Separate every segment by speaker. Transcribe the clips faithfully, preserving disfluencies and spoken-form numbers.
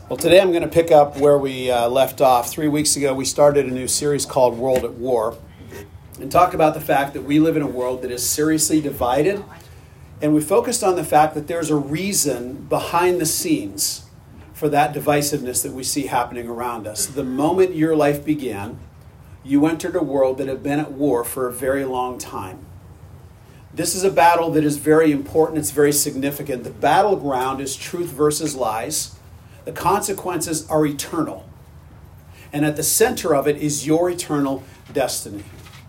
Speaker 1: Well, today I'm going to pick up where we uh, left off. Three weeks ago, we started a new series called World at War and talked about the fact that we live in a world that is seriously divided. And we focused on the fact that there's a reason behind the scenes for that divisiveness that we see happening around us. The moment your life began, you entered a world that had been at war for a very long time. This is a battle that is very important. It's very significant. The battleground is truth versus lies. The consequences are eternal. And at the center of it is your eternal destiny.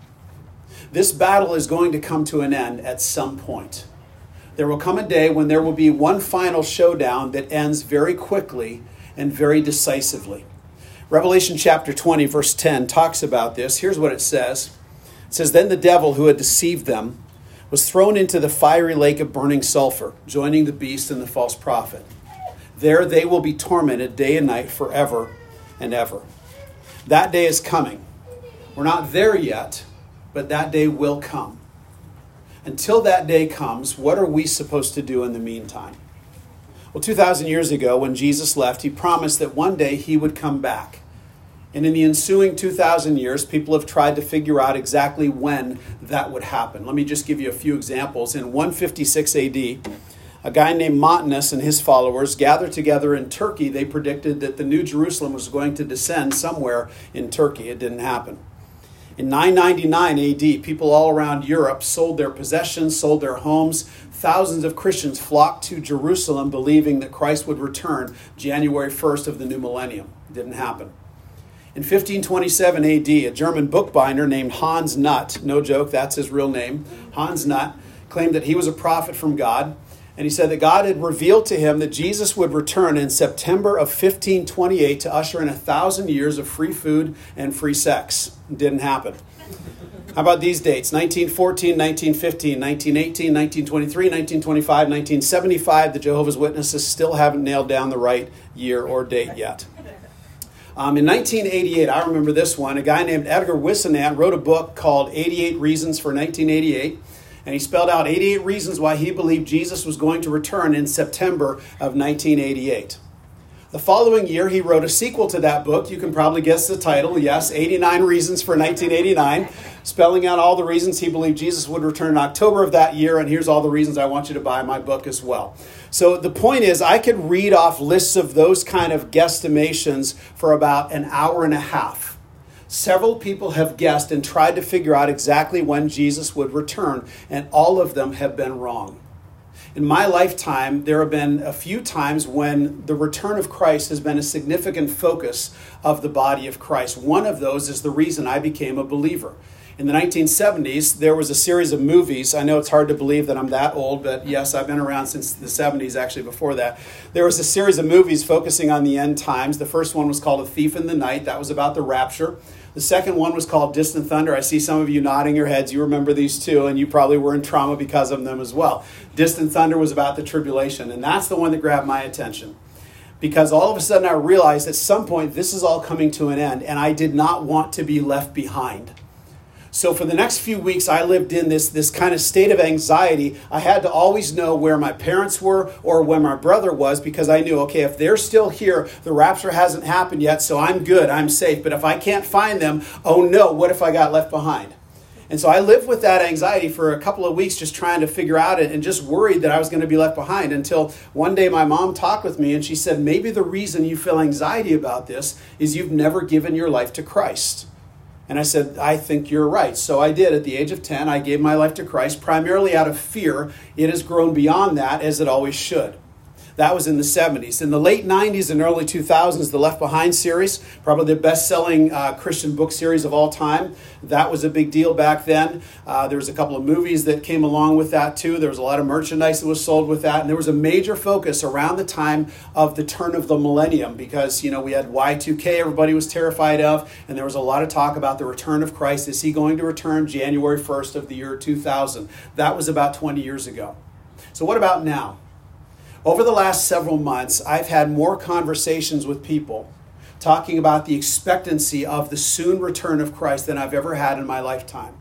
Speaker 1: This battle is going to come to an end at some point. There will come a day when there will be one final showdown that ends very quickly and very decisively. Revelation chapter twenty, verse ten talks about this. Here's what it says. It says, "Then the devil who had deceived them was thrown into the fiery lake of burning sulfur, joining the beast and the false prophet. There they will be tormented day and night forever and ever." That day is coming. We're not there yet, but that day will come. Until that day comes, what are we supposed to do in the meantime? Well, two thousand years ago, when Jesus left, he promised that one day he would come back. And in the ensuing two thousand years, people have tried to figure out exactly when that would happen. Let me just give you a few examples. In one fifty-six A D, a guy named Montanus and his followers gathered together in Turkey. They predicted that the New Jerusalem was going to descend somewhere in Turkey. It didn't happen. In nine ninety-nine A D, people all around Europe sold their possessions, sold their homes. Thousands of Christians flocked to Jerusalem believing that Christ would return January first of the new millennium. It didn't happen. In fifteen twenty-seven A D, a German bookbinder named Hans Nutt, no joke, that's his real name, Hans Nutt, claimed that he was a prophet from God. And he said that God had revealed to him that Jesus would return in September of fifteen twenty-eight to usher in a thousand years of free food and free sex. It didn't happen. How about these dates? nineteen fourteen, nineteen fifteen, nineteen eighteen, nineteen twenty-three, nineteen twenty-five, nineteen seventy-five. The Jehovah's Witnesses still haven't nailed down the right year or date yet. Um, in nineteen eighty-eight, I remember this one, a guy named Edgar Whisenant wrote a book called eighty-eight Reasons for nineteen eighty-eight. And he spelled out eighty-eight reasons why he believed Jesus was going to return in September of nineteen eighty-eight. The following year, he wrote a sequel to that book. You can probably guess the title. Yes, eighty-nine Reasons for nineteen eighty-nine, spelling out all the reasons he believed Jesus would return in October of that year. And here's all the reasons I want you to buy my book as well. So the point is, I could read off lists of those kind of guesstimations for about an hour and a half. Several people have guessed and tried to figure out exactly when Jesus would return, and all of them have been wrong. In my lifetime, there have been a few times when the return of Christ has been a significant focus of the body of Christ. One of those is the reason I became a believer. In the nineteen seventies, there was a series of movies. I know it's hard to believe that I'm that old, but yes, I've been around since the seventies, actually before that. There was a series of movies focusing on the end times. The first one was called A Thief in the Night. That was about the rapture. The second one was called Distant Thunder. I see some of you nodding your heads. You remember these two, and you probably were in trauma because of them as well. Distant Thunder was about the tribulation, and that's the one that grabbed my attention. Because all of a sudden I realized at some point this is all coming to an end, and I did not want to be left behind. So for the next few weeks, I lived in this, this kind of state of anxiety. I had to always know where my parents were or where my brother was, because I knew, okay, if they're still here, the rapture hasn't happened yet, so I'm good, I'm safe. But if I can't find them, oh no, what if I got left behind? And so I lived with that anxiety for a couple of weeks, just trying to figure out it and just worried that I was going to be left behind, until one day my mom talked with me and she said, maybe the reason you feel anxiety about this is you've never given your life to Christ. And I said, I think you're right. So I did. At the age of ten, I gave my life to Christ, primarily out of fear. It has grown beyond that, as it always should. That was in the seventies. In the late nineties and early two thousands, the Left Behind series, probably the best-selling uh, Christian book series of all time. That was a big deal back then. Uh, there was a couple of movies that came along with that too. There was a lot of merchandise that was sold with that. And there was a major focus around the time of the turn of the millennium, because, you know, we had Y two K everybody was terrified of. And there was a lot of talk about the return of Christ. Is he going to return January first of the year two thousand? That was about twenty years ago. So what about now? Over the last several months, I've had more conversations with people talking about the expectancy of the soon return of Christ than I've ever had in my lifetime.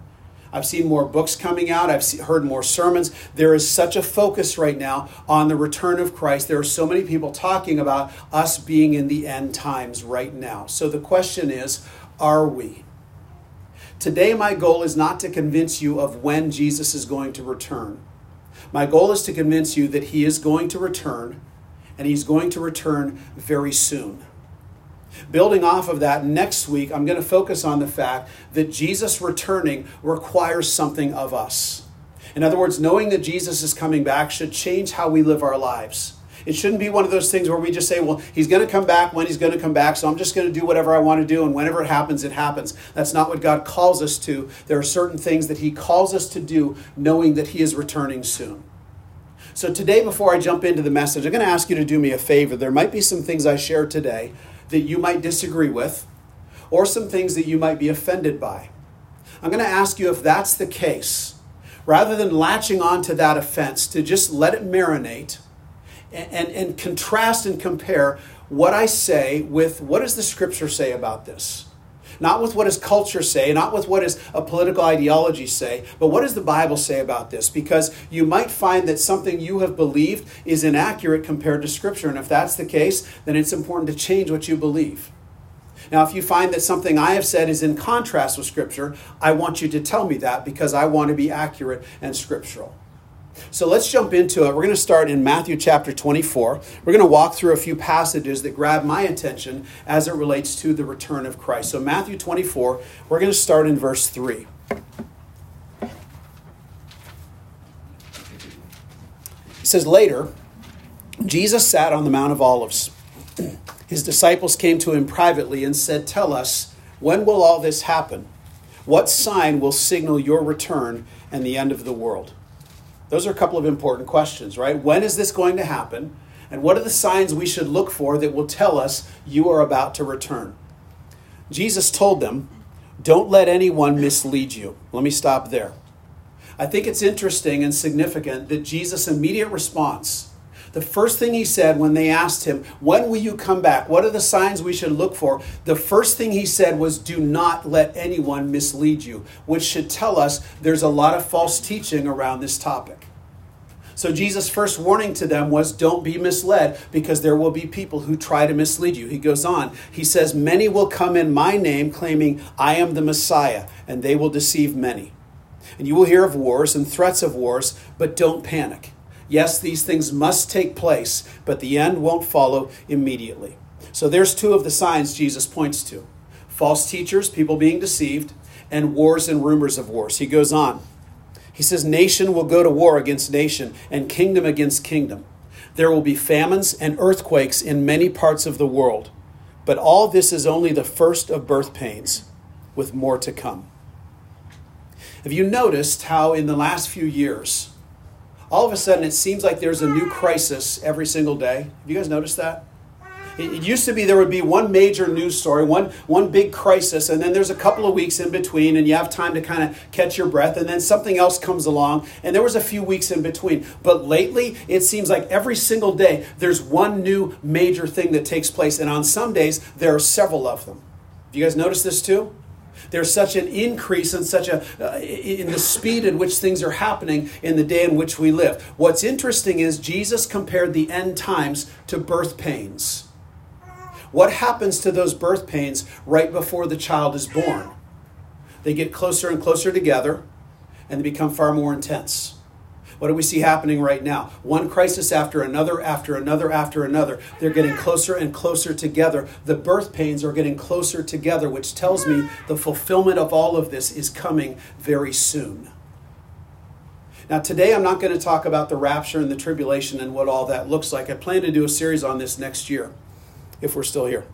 Speaker 1: I've seen more books coming out. I've see, heard more sermons. There is such a focus right now on the return of Christ. There are so many people talking about us being in the end times right now. So the question is, are we? Today, my goal is not to convince you of when Jesus is going to return. My goal is to convince you that he is going to return, and he's going to return very soon. Building off of that, next week, I'm going to focus on the fact that Jesus returning requires something of us. In other words, knowing that Jesus is coming back should change how we live our lives. It shouldn't be one of those things where we just say, well, he's going to come back when he's going to come back, so I'm just going to do whatever I want to do, and whenever it happens, it happens. That's not what God calls us to. There are certain things that he calls us to do, knowing that he is returning soon. So today, before I jump into the message, I'm going to ask you to do me a favor. There might be some things I share today that you might disagree with, or some things that you might be offended by. I'm going to ask you, if that's the case, rather than latching on to that offense, to just let it marinate, And, and, and contrast and compare what I say with what does the scripture say about this? Not with what does culture say, not with what does a political ideology say, but what does the Bible say about this? Because you might find that something you have believed is inaccurate compared to scripture. And if that's the case, then it's important to change what you believe. Now, if you find that something I have said is in contrast with scripture, I want you to tell me that, because I want to be accurate and scriptural. So let's jump into it. We're going to start in Matthew chapter twenty-four. We're going to walk through a few passages that grab my attention as it relates to the return of Christ. So Matthew twenty-four, we're going to start in verse three. It says, later, Jesus sat on the Mount of Olives. His disciples came to him privately and said, tell us, when will all this happen? What sign will signal your return and the end of the world? Those are a couple of important questions, right? When is this going to happen? And what are the signs we should look for that will tell us you are about to return? Jesus told them, don't let anyone mislead you. Let me stop there. I think it's interesting and significant that Jesus' immediate response, the first thing he said when they asked him, when will you come back? What are the signs we should look for? The first thing he said was, do not let anyone mislead you, which should tell us there's a lot of false teaching around this topic. So Jesus' first warning to them was, don't be misled, because there will be people who try to mislead you. He goes on, he says, many will come in my name claiming I am the Messiah, and they will deceive many. And you will hear of wars and threats of wars, but don't panic. Yes, these things must take place, but the end won't follow immediately. So there's two of the signs Jesus points to. False teachers, people being deceived, and wars and rumors of wars. He goes on. He says, nation will go to war against nation, and kingdom against kingdom. There will be famines and earthquakes in many parts of the world. But all this is only the first of birth pains, with more to come. Have you noticed how in the last few years, all of a sudden, it seems like there's a new crisis every single day? Have you guys noticed that? It, it used to be there would be one major news story, one, one big crisis, and then there's a couple of weeks in between, and you have time to kind of catch your breath, and then something else comes along, and there was a few weeks in between. But lately, it seems like every single day, there's one new major thing that takes place, and on some days, there are several of them. Have you guys noticed this too? There's such an increase in such a uh, in the speed at which things are happening in the day in which we live. What's interesting is Jesus compared the end times to birth pains. What happens to those birth pains right before the child is born? They get closer and closer together, and they become far more intense. What do we see happening right now? One crisis after another, after another, after another. They're getting closer and closer together. The birth pains are getting closer together, which tells me the fulfillment of all of this is coming very soon. Now, today I'm not going to talk about the rapture and the tribulation and what all that looks like. I plan to do a series on this next year, if we're still here.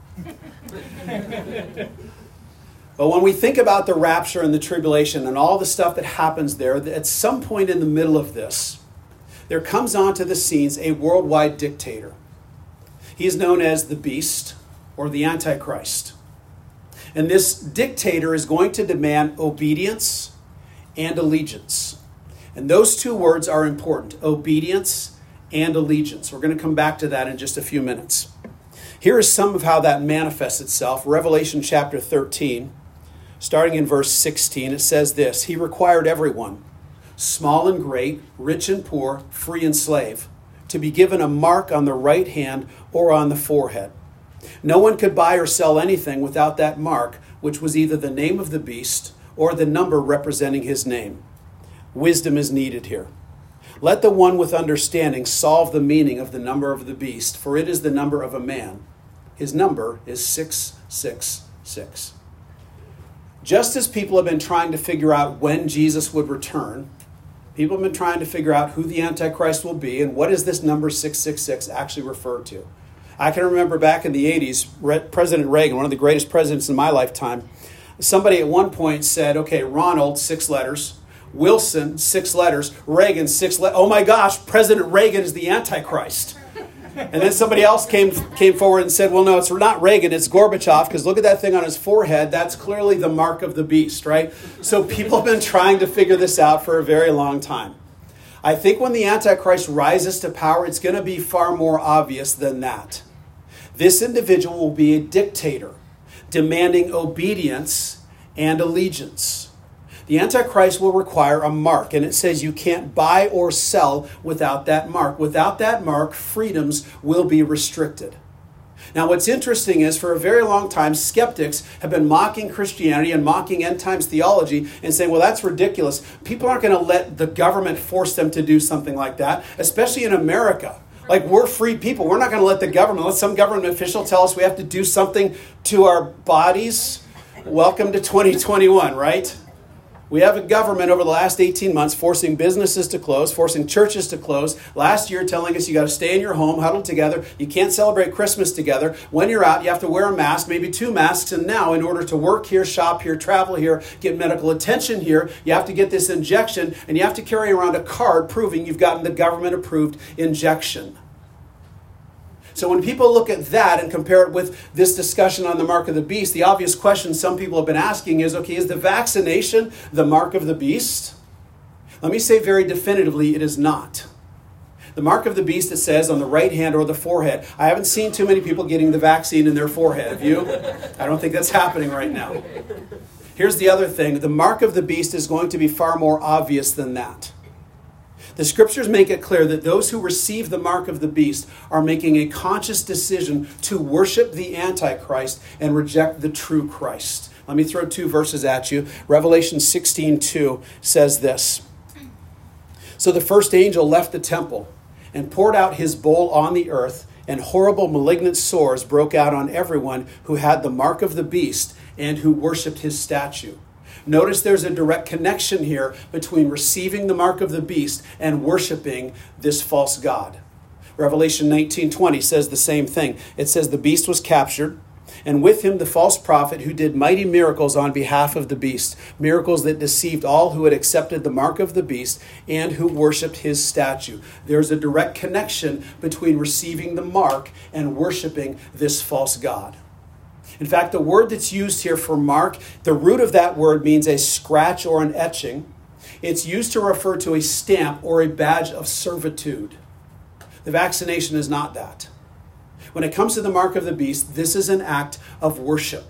Speaker 1: But when we think about the rapture and the tribulation and all the stuff that happens there, at some point in the middle of this, there comes onto the scenes a worldwide dictator. He is known as the Beast or the Antichrist. And this dictator is going to demand obedience and allegiance. And those two words are important, obedience and allegiance. We're going to come back to that in just a few minutes. Here is some of how that manifests itself. Revelation chapter thirteen. starting in verse sixteen, it says this: He required everyone, small and great, rich and poor, free and slave, to be given a mark on the right hand or on the forehead. No one could buy or sell anything without that mark, which was either the name of the beast or the number representing his name. Wisdom is needed here. Let the one with understanding solve the meaning of the number of the beast, for it is the number of a man. His number is six six six. Just as people have been trying to figure out when Jesus would return, people have been trying to figure out who the Antichrist will be and what is this number six six six actually refer to. I can remember back in the eighties, President Reagan, one of the greatest presidents in my lifetime, somebody at one point said, okay, Ronald, six letters, Wilson, six letters, Reagan, six letters. Oh my gosh, President Reagan is the Antichrist. And then somebody else came came forward and said, well, no, it's not Reagan, it's Gorbachev, because look at that thing on his forehead. That's clearly the mark of the beast, right? So people have been trying to figure this out for a very long time. I think when the Antichrist rises to power, it's going to be far more obvious than that. This individual will be a dictator, demanding obedience and allegiance. The Antichrist will require a mark, and it says you can't buy or sell without that mark. Without that mark, freedoms will be restricted. Now, what's interesting is for a very long time, skeptics have been mocking Christianity and mocking end times theology and saying, well, that's ridiculous. People aren't going to let the government force them to do something like that, especially in America. Like, we're free people. We're not going to let the government, let some government official tell us we have to do something to our bodies. Welcome to twenty twenty-one, right? We have a government over the last eighteen months forcing businesses to close, forcing churches to close. Last year telling us you got to stay in your home, huddled together. You can't celebrate Christmas together. When you're out, you have to wear a mask, maybe two masks. And now in order to work here, shop here, travel here, get medical attention here, you have to get this injection and you have to carry around a card proving you've gotten the government-approved injection. So when people look at that and compare it with this discussion on the mark of the beast, the obvious question some people have been asking is, okay, is the vaccination the mark of the beast? Let me say very definitively, it is not. The mark of the beast, it says, on the right hand or the forehead. I haven't seen too many people getting the vaccine in their forehead. Have you? I don't think that's happening right now. Here's the other thing. The mark of the beast is going to be far more obvious than that. The scriptures make it clear that those who receive the mark of the beast are making a conscious decision to worship the Antichrist and reject the true Christ. Let me throw two verses at you. Revelation sixteen two says this. So the first angel left the temple and poured out his bowl on the earth, and horrible malignant sores broke out on everyone who had the mark of the beast and who worshipped his statue. Notice there's a direct connection here between receiving the mark of the beast and worshiping this false god. Revelation nineteen twenty says the same thing. It says the beast was captured, and with him the false prophet who did mighty miracles on behalf of the beast, miracles that deceived all who had accepted the mark of the beast and who worshipped his statue. There's a direct connection between receiving the mark and worshiping this false god. In fact, the word that's used here for mark, the root of that word means a scratch or an etching. It's used to refer to a stamp or a badge of servitude. The vaccination is not that. When it comes to the mark of the beast, this is an act of worship.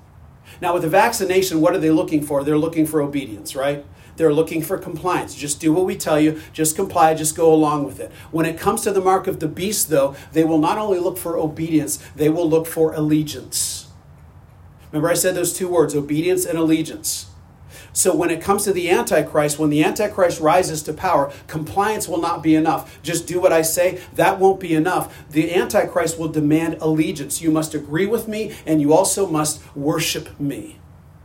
Speaker 1: Now, with the vaccination, what are they looking for? They're looking for obedience, right? They're looking for compliance. Just do what we tell you. Just comply. Just go along with it. When it comes to the mark of the beast, though, they will not only look for obedience, they will look for allegiance. Remember I said those two words, obedience and allegiance. So when it comes to the Antichrist, when the Antichrist rises to power, compliance will not be enough. Just do what I say. That won't be enough. The Antichrist will demand allegiance. You must agree with me, and you also must worship me.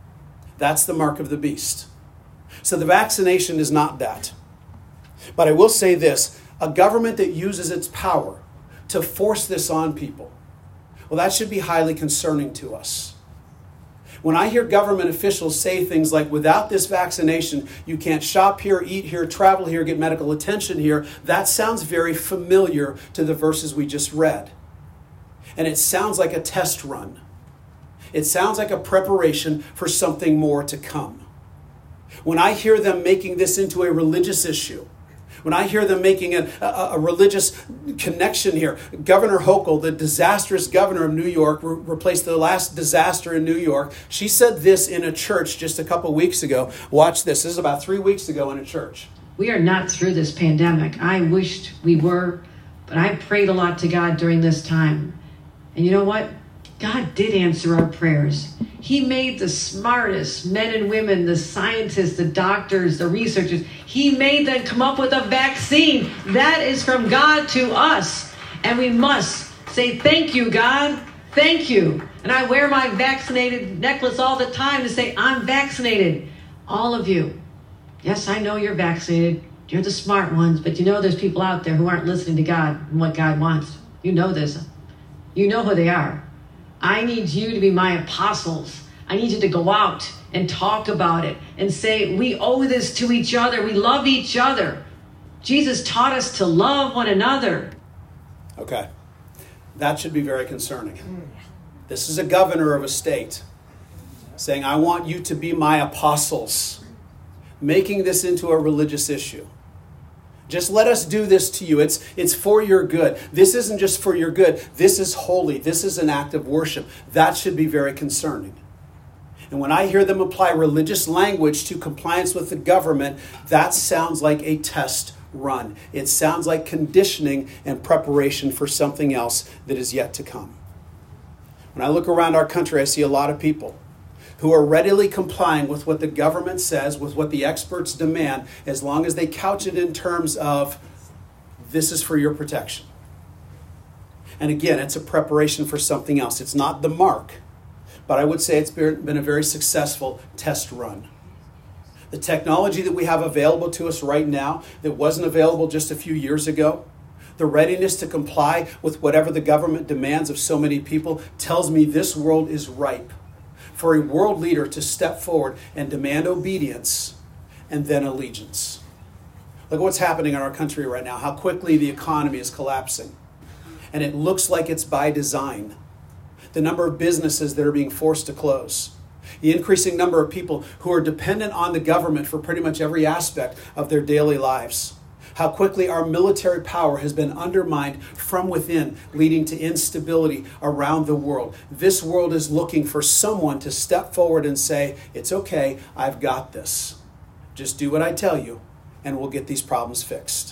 Speaker 1: That's the mark of the beast. So the vaccination is not that. But I will say this, a government that uses its power to force this on people, well, that should be highly concerning to us. When I hear government officials say things like, without this vaccination, you can't shop here, eat here, travel here, get medical attention here, that sounds very familiar to the verses we just read. And it sounds like a test run. It sounds like a preparation for something more to come. When I hear them making this into a religious issue, When I hear them making a, a, a religious connection here, Governor Hochul, the disastrous governor of New York, re- replaced the last disaster in New York. She said this in a church just a couple weeks ago. Watch this. This is about three weeks ago in a church.
Speaker 2: We are not through this pandemic. I wished we were, but I prayed a lot to God during this time. And you know what? God did answer our prayers. He made the smartest men and women, the scientists, the doctors, the researchers. He made them come up with a vaccine. That is from God to us. And we must say, thank you, God. Thank you. And I wear my vaccinated necklace all the time to say, I'm vaccinated. All of you. Yes, I know you're vaccinated. You're the smart ones. But you know there's people out there who aren't listening to God and what God wants. You know this. You know who they are. I need you to be my apostles. I need you to go out and talk about it and say, we owe this to each other. We love each other. Jesus taught us to love one another.
Speaker 1: Okay. That should be very concerning. This is a governor of a state saying, I want you to be my apostles, making this into a religious issue. Just let us do this to you. It's, it's for your good. This isn't just for your good. This is holy. This is an act of worship. That should be very concerning. And when I hear them apply religious language to compliance with the government, that sounds like a test run. It sounds like conditioning and preparation for something else that is yet to come. When I look around our country, I see a lot of people who are readily complying with what the government says, with what the experts demand, as long as they couch it in terms of, this is for your protection. And again, it's a preparation for something else. It's not the mark, but I would say it's been a very successful test run. The technology that we have available to us right now that wasn't available just a few years ago, the readiness to comply with whatever the government demands of so many people, tells me this world is ripe for a world leader to step forward and demand obedience and then allegiance. Look at what's happening in our country right now, how quickly the economy is collapsing. And it looks like it's by design. The number of businesses that are being forced to close. The increasing number of people who are dependent on the government for pretty much every aspect of their daily lives. How quickly our military power has been undermined from within, leading to instability around the world. This world is looking for someone to step forward and say, it's okay, I've got this. Just do what I tell you, and we'll get these problems fixed.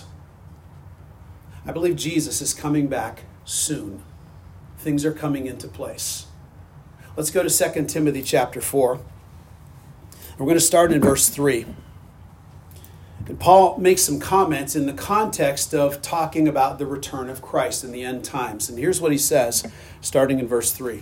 Speaker 1: I believe Jesus is coming back soon. Things are coming into place. Let's go to Second Timothy chapter four. We're going to start in verse three. And Paul makes some comments in the context of talking about the return of Christ in the end times. And here's what he says, starting in verse three.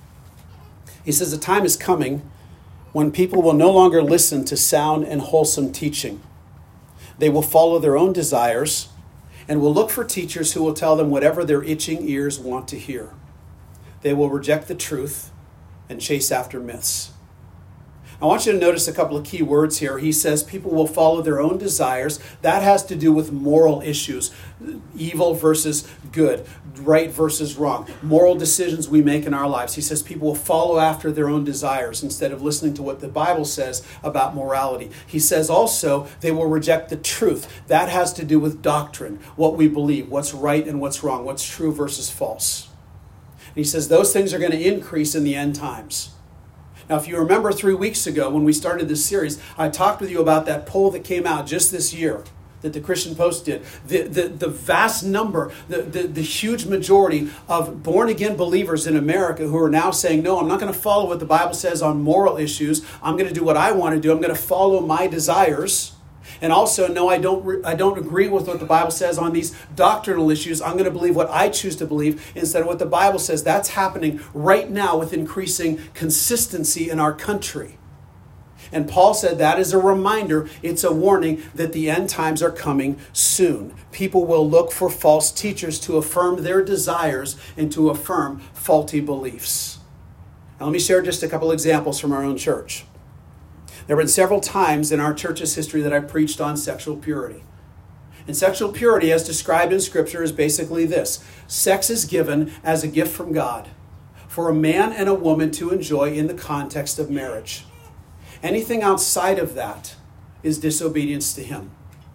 Speaker 1: He says, the time is coming when people will no longer listen to sound and wholesome teaching. They will follow their own desires and will look for teachers who will tell them whatever their itching ears want to hear. They will reject the truth and chase after myths. I want you to notice a couple of key words here. He says people will follow their own desires. That has to do with moral issues. Evil versus good. Right versus wrong. Moral decisions we make in our lives. He says people will follow after their own desires instead of listening to what the Bible says about morality. He says also they will reject the truth. That has to do with doctrine. What we believe. What's right and what's wrong. What's true versus false. And he says those things are going to increase in the end times. Now, if you remember three weeks ago when we started this series, I talked with you about that poll that came out just this year that the Christian Post did. The, the, the vast number, the, the, the huge majority of born-again believers in America who are now saying, no, I'm not going to follow what the Bible says on moral issues. I'm going to do what I want to do. I'm going to follow my desires. And also, no, I don't re- I don't agree with what the Bible says on these doctrinal issues. I'm going to believe what I choose to believe instead of what the Bible says. That's happening right now with increasing consistency in our country. And Paul said that is a reminder, it's a warning that the end times are coming soon. People will look for false teachers to affirm their desires and to affirm faulty beliefs. Now, let me share just a couple examples from our own church. There have been several times in our church's history that I preached on sexual purity. And sexual purity, as described in Scripture, is basically this. Sex is given as a gift from God for a man and a woman to enjoy in the context of marriage. Anything outside of that is disobedience to Him.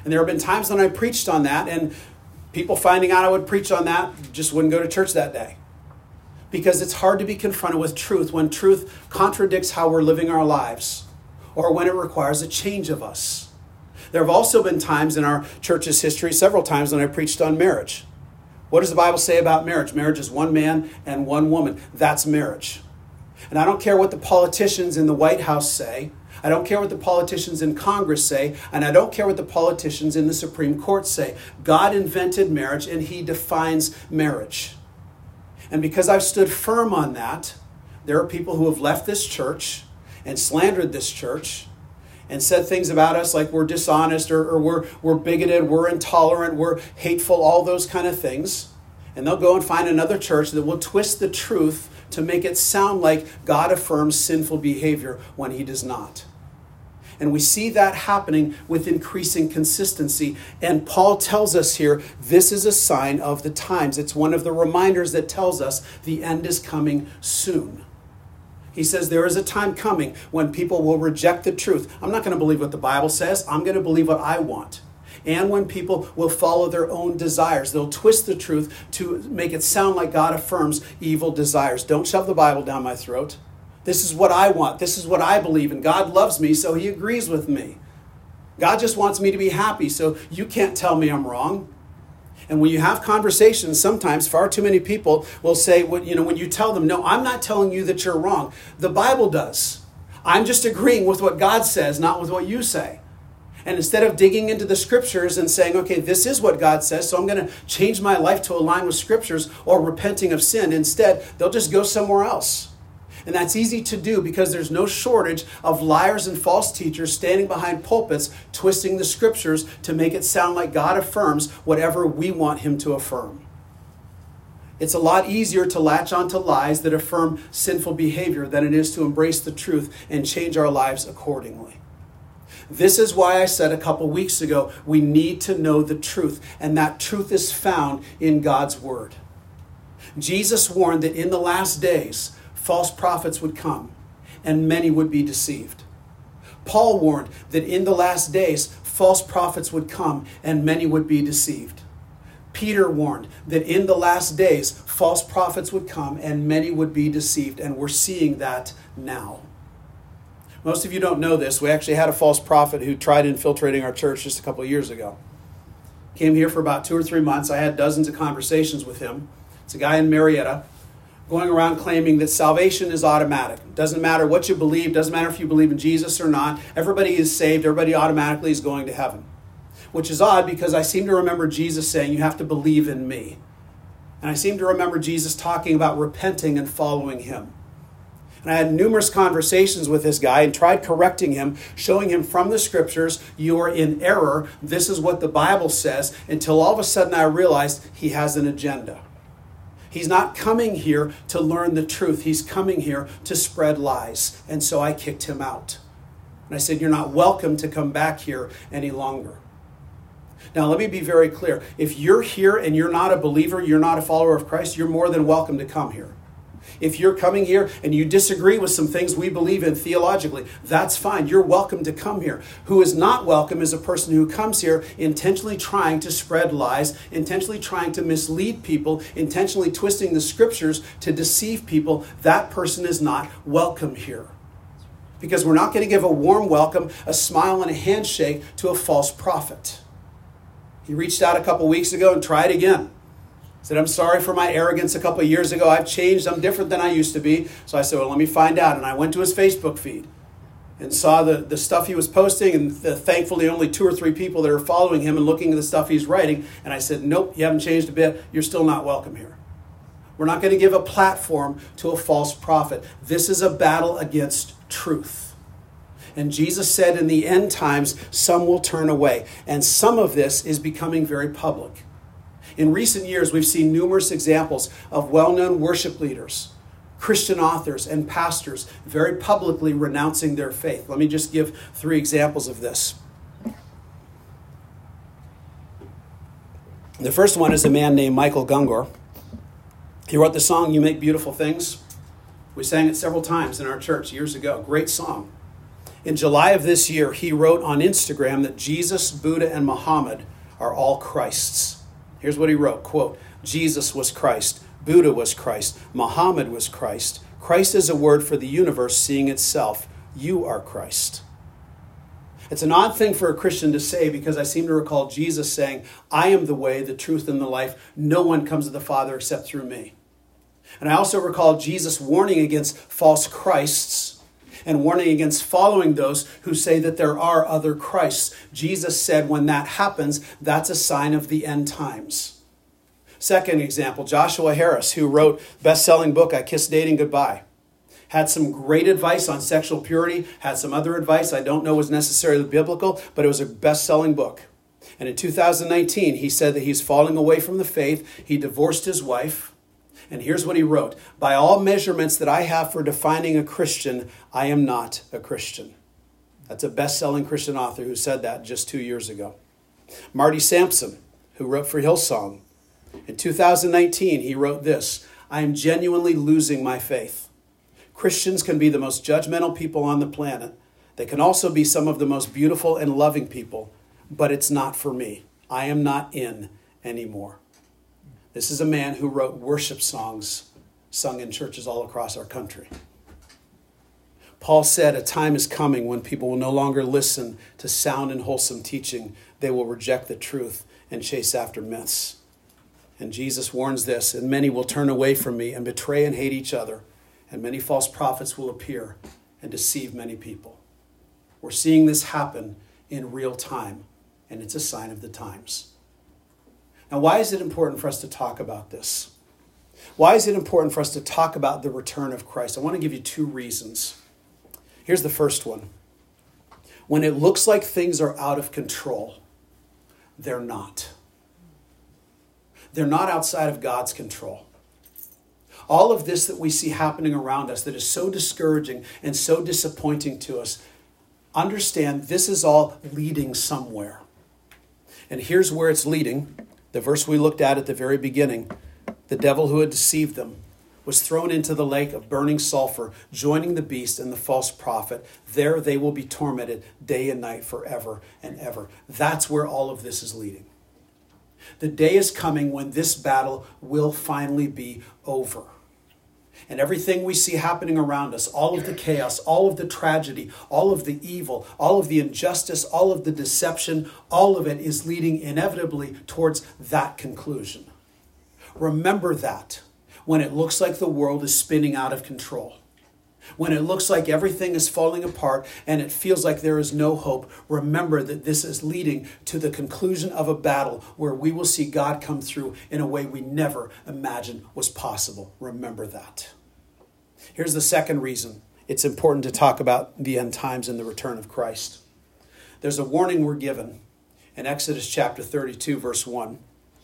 Speaker 1: And there have been times when I preached on that, and people finding out I would preach on that just wouldn't go to church that day. Because it's hard to be confronted with truth when truth contradicts how we're living our lives, or when it requires a change of us. There have also been times in our church's history, several times, when I preached on marriage. What does the Bible say about marriage? Marriage is one man and one woman. That's marriage. And I don't care what the politicians in the White House say. I don't care what the politicians in Congress say. And I don't care what the politicians in the Supreme Court say. God invented marriage, and he defines marriage. And because I've stood firm on that, there are people who have left this church and slandered this church and said things about us like we're dishonest or, or we're, we're bigoted, we're intolerant, we're hateful, all those kind of things. And they'll go and find another church that will twist the truth to make it sound like God affirms sinful behavior when he does not. And we see that happening with increasing consistency. And Paul tells us here, this is a sign of the times. It's one of the reminders that tells us the end is coming soon. He says there is a time coming when people will reject the truth. I'm not going to believe what the Bible says. I'm going to believe what I want. And when people will follow their own desires, they'll twist the truth to make it sound like God affirms evil desires. Don't shove the Bible down my throat. This is what I want. This is what I believe. And God loves me, so he agrees with me. God just wants me to be happy, so you can't tell me I'm wrong. And when you have conversations, sometimes far too many people will say, you know, when you tell them, no, I'm not telling you that you're wrong. The Bible does. I'm just agreeing with what God says, not with what you say. And instead of digging into the scriptures and saying, okay, this is what God says, so I'm going to change my life to align with scriptures or repenting of sin, instead, they'll just go somewhere else. And that's easy to do because there's no shortage of liars and false teachers standing behind pulpits, twisting the scriptures to make it sound like God affirms whatever we want him to affirm. It's a lot easier to latch onto lies that affirm sinful behavior than it is to embrace the truth and change our lives accordingly. This is why I said a couple weeks ago, we need to know the truth, and that truth is found in God's word. Jesus warned that in the last days, false prophets would come, and many would be deceived. Paul warned that in the last days, false prophets would come, and many would be deceived. Peter warned that in the last days, false prophets would come, and many would be deceived, and we're seeing that now. Most of you don't know this. We actually had a false prophet who tried infiltrating our church just a couple of years ago. Came here for about two or three months. I had dozens of conversations with him. It's a guy in Marietta, going around claiming that salvation is automatic. Doesn't matter what you believe, doesn't matter if you believe in Jesus or not. Everybody is saved, everybody automatically is going to heaven. Which is odd because I seem to remember Jesus saying, you have to believe in me. And I seem to remember Jesus talking about repenting and following him. And I had numerous conversations with this guy and tried correcting him, showing him from the scriptures, you are in error, this is what the Bible says, until all of a sudden I realized he has an agenda. He's not coming here to learn the truth. He's coming here to spread lies. And so I kicked him out. And I said, you're not welcome to come back here any longer. Now, let me be very clear. If you're here and you're not a believer, you're not a follower of Christ, you're more than welcome to come here. If you're coming here and you disagree with some things we believe in theologically, that's fine. You're welcome to come here. Who is not welcome is a person who comes here intentionally trying to spread lies, intentionally trying to mislead people, intentionally twisting the scriptures to deceive people. That person is not welcome here. Because we're not going to give a warm welcome, a smile, and a handshake to a false prophet. He reached out a couple weeks ago and tried again. Said, I'm sorry for my arrogance a couple of years ago. I've changed. I'm different than I used to be. So I said, well, let me find out. And I went to his Facebook feed and saw the, the stuff he was posting. And the, thankfully, only two or three people that are following him and looking at the stuff he's writing. And I said, nope, you haven't changed a bit. You're still not welcome here. We're not going to give a platform to a false prophet. This is a battle against truth. And Jesus said in the end times, some will turn away. And some of this is becoming very public. In recent years, we've seen numerous examples of well-known worship leaders, Christian authors, and pastors very publicly renouncing their faith. Let me just give three examples of this. The first one is a man named Michael Gungor. He wrote the song, You Make Beautiful Things. We sang it several times in our church years ago. Great song. In July of this year, he wrote on Instagram that Jesus, Buddha, and Muhammad are all Christs. Here's what he wrote, quote, Jesus was Christ, Buddha was Christ, Muhammad was Christ. Christ is a word for the universe seeing itself. You are Christ. It's an odd thing for a Christian to say because I seem to recall Jesus saying, I am the way, the truth, and the life. No one comes to the Father except through me. And I also recall Jesus warning against false Christs and warning against following those who say that there are other Christs. Jesus said when that happens, that's a sign of the end times. Second example, Joshua Harris, who wrote best-selling book, I Kissed Dating Goodbye. Had some great advice on sexual purity, had some other advice I don't know was necessarily biblical, but it was a best-selling book. And in two thousand nineteen, he said that he's falling away from the faith. He divorced his wife. And here's what he wrote. By all measurements that I have for defining a Christian, I am not a Christian. That's a best-selling Christian author who said that just two years ago. Marty Sampson, who wrote for Hillsong. In two thousand nineteen, he wrote this, I am genuinely losing my faith. Christians can be the most judgmental people on the planet. They can also be some of the most beautiful and loving people, but it's not for me. I am not in anymore. This is a man who wrote worship songs sung in churches all across our country. Paul said, a time is coming when people will no longer listen to sound and wholesome teaching. They will reject the truth and chase after myths. And Jesus warns this, and many will turn away from me and betray and hate each other. And many false prophets will appear and deceive many people. We're seeing this happen in real time, and it's a sign of the times. Now, why is it important for us to talk about this? Why is it important for us to talk about the return of Christ? I want to give you two reasons. Here's the first one. When it looks like things are out of control, they're not. They're not outside of God's control. All of this that we see happening around us that is so discouraging and so disappointing to us, understand this is all leading somewhere. And here's where it's leading. The verse we looked at at the very beginning. The devil who had deceived them was thrown into the lake of burning sulfur, joining the beast and the false prophet. There they will be tormented day and night forever and ever. That's where all of this is leading. The day is coming when this battle will finally be over. And everything we see happening around us, all of the chaos, all of the tragedy, all of the evil, all of the injustice, all of the deception, all of it is leading inevitably towards that conclusion. Remember that when it looks like the world is spinning out of control. When it looks like everything is falling apart and it feels like there is no hope, remember that this is leading to the conclusion of a battle where we will see God come through in a way we never imagined was possible. Remember that. Here's the second reason it's important to talk about the end times and the return of Christ. There's a warning we're given in Exodus chapter thirty-two, verse one.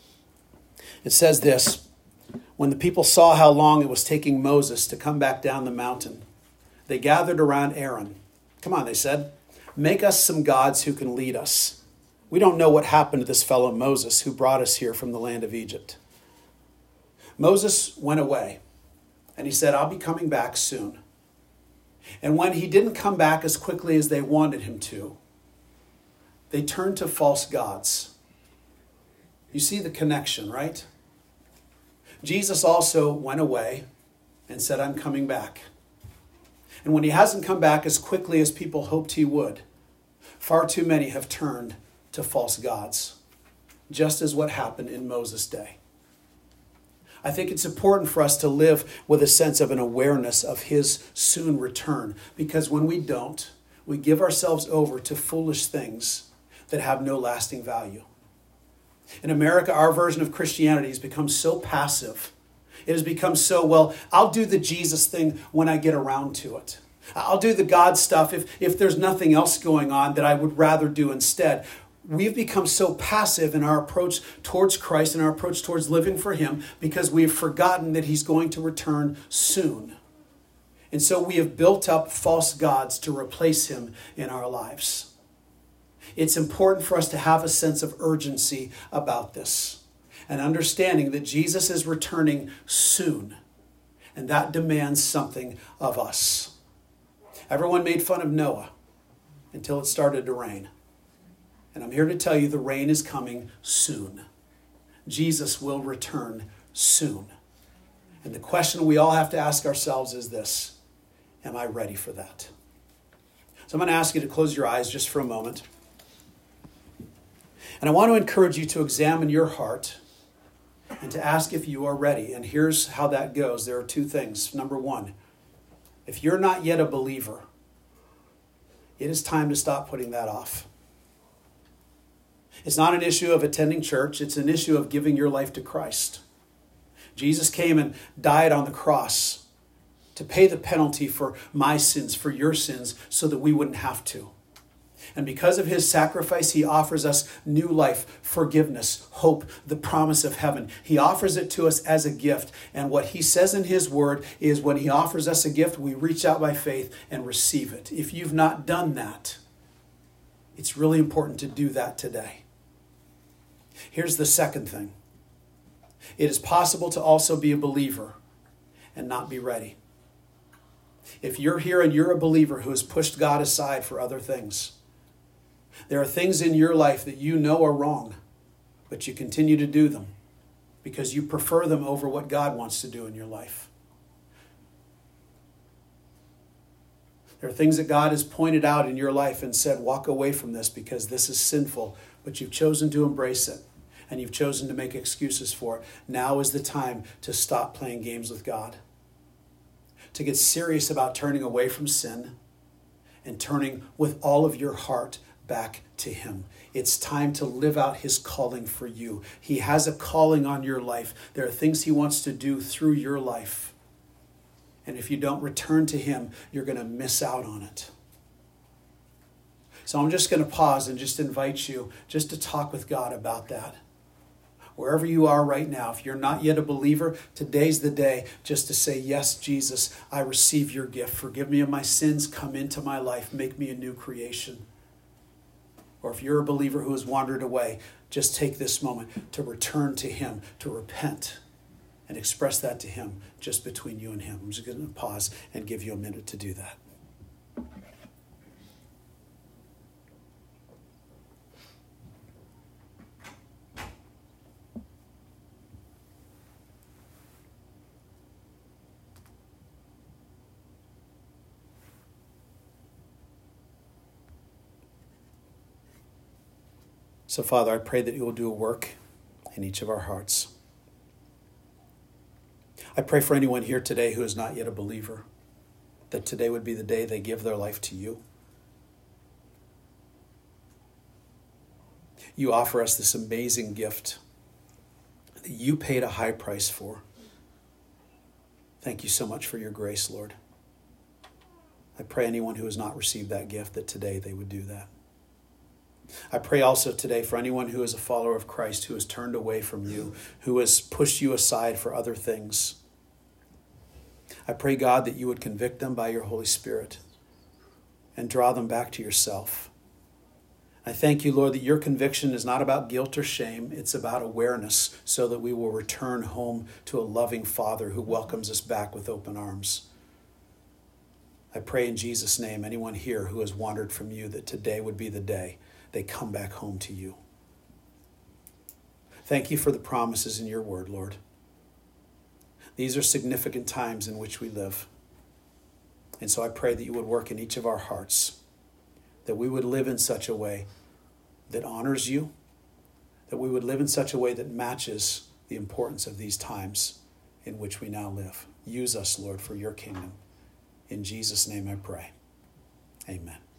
Speaker 1: It says this, when the people saw how long it was taking Moses to come back down the mountain, they gathered around Aaron. Come on, they said, make us some gods who can lead us. We don't know what happened to this fellow Moses who brought us here from the land of Egypt. Moses went away and he said, I'll be coming back soon. And when he didn't come back as quickly as they wanted him to, they turned to false gods. You see the connection, right? Jesus also went away and said, I'm coming back. And when he hasn't come back as quickly as people hoped he would, far too many have turned to false gods, just as what happened in Moses' day. I think it's important for us to live with a sense of an awareness of his soon return, because when we don't, we give ourselves over to foolish things that have no lasting value. In America, our version of Christianity has become so passive. It has become so, well, I'll do the Jesus thing when I get around to it. I'll do the God stuff if, if there's nothing else going on that I would rather do instead. We've become so passive in our approach towards Christ and our approach towards living for him because we have forgotten that he's going to return soon. And so we have built up false gods to replace him in our lives. It's important for us to have a sense of urgency about this and understanding that Jesus is returning soon, and that demands something of us. Everyone made fun of Noah. until it started to rain. And I'm here to tell you the rain is coming soon. Jesus will return soon. And the question we all have to ask ourselves is this: am I ready for that? So I'm going to ask you to close your eyes just for a moment. And I want to encourage you to examine your heart and to ask if you are ready. And here's how that goes. There are two things. Number one, if you're not yet a believer, it is time to stop putting that off. It's not an issue of attending church. It's an issue of giving your life to Christ. Jesus came and died on the cross to pay the penalty for my sins, for your sins, so that we wouldn't have to. And because of his sacrifice, he offers us new life, forgiveness, hope, the promise of heaven. He offers it to us as a gift. And what he says in his word is when he offers us a gift, we reach out by faith and receive it. If you've not done that, it's really important to do that today. Here's the second thing. It is possible to also be a believer and not be ready. If you're here and you're a believer who has pushed God aside for other things, there are things in your life that you know are wrong, but you continue to do them because you prefer them over what God wants to do in your life. There are things that God has pointed out in your life and said, walk away from this because this is sinful, but you've chosen to embrace it and you've chosen to make excuses for it. Now is the time to stop playing games with God, to get serious about turning away from sin and turning with all of your heart back to him. It's time to live out his calling for you. He has a calling on your life. There are things he wants to do through your life. And if you don't return to him, you're going to miss out on it. So I'm just going to pause and just invite you just to talk with God about that. Wherever you are right now, if you're not yet a believer, today's the day just to say, yes, Jesus, I receive your gift. Forgive me of my sins. Come into my life. Make me a new creation. Or if you're a believer who has wandered away, just take this moment to return to him, to repent, and express that to him just between you and him. I'm just going to pause and give you a minute to do that. So, Father, I pray that you will do a work in each of our hearts. I pray for anyone here today who is not yet a believer, that today would be the day they give their life to you. You offer us this amazing gift that you paid a high price for. Thank you so much for your grace, Lord. I pray anyone who has not received that gift, that today they would do that. I pray also today for anyone who is a follower of Christ, who has turned away from you, who has pushed you aside for other things. I pray, God, that you would convict them by your Holy Spirit and draw them back to yourself. I thank you, Lord, that your conviction is not about guilt or shame. It's about awareness so that we will return home to a loving Father who welcomes us back with open arms. I pray in Jesus' name, anyone here who has wandered from you, that today would be the day they come back home to you. Thank you for the promises in your word, Lord. These are significant times in which we live. And so I pray that you would work in each of our hearts, that we would live in such a way that honors you, that we would live in such a way that matches the importance of these times in which we now live. Use us, Lord, for your kingdom. In Jesus' name I pray. Amen.